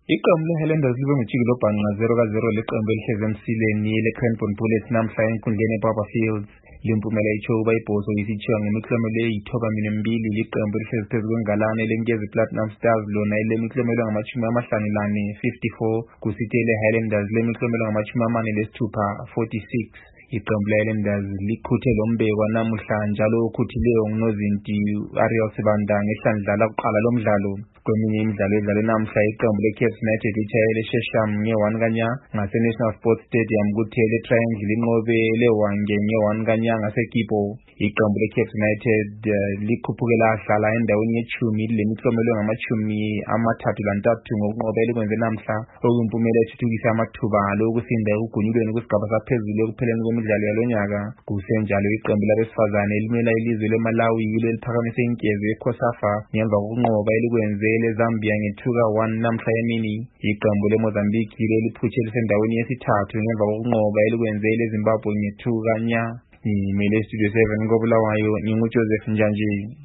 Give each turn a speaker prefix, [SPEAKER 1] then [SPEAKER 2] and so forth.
[SPEAKER 1] Iqembu le-Highlanders libe ngejiki lobhanqa 0-0 leqembu elihlezi emsileni le-Cranbourne Bullets namhla enkundleni eBarberfields. Limpumela iChobe ibhoso isithiwa ngemiklomelo eyi-92 liqembu elihlezi phezu kwengalane lenkezi Platinum Stars lona elemiklomelo engama-54, 54, kusithi ele-Highlanders lemiklomelo engama-46, 46. Iqembu le-Highlanders liqhuthe lo mbekwa namuhla njalo okhuthileyo ngunozinti Ariel Sibanda ngehlandla lakuqala lomdlalo. Kweminye imidlalo edlalwe namhla iqembu le-Cape United litshayele le-Shesham nge-1 kanya ngase-National Sports Stadium kuthe le-Triangle linqobe le-Hwange nge-1 kanya ngase-Kipo. Iqembu le-Cape United likhuphuke lahlala endaweni yechumi lemiklomelo engama-33 ngokunqoba elikwenze namhla okuyimpumela ethuthukisa amathuba lokusinda ekugunyulweni kwesigaba saphezulu ekupheleni kwemidlalo yalonyaka. Kusenjalo iqembu labesifazane elimela ilizwe leMalawi yilo eliphakamise inkezo ye-COSAFA ngemva kokunqoba elikwenze le-Zambia nge-2-1 namhla emini. Iqembu le-Mozambique yilo eliphutshe lisendaweni yesithathu ngemva kokunqoba elikwenze le-Zimbabwe nge-2 kanya. Ngimele Studio 7 koBulawayo, nginguJoseph Njanje.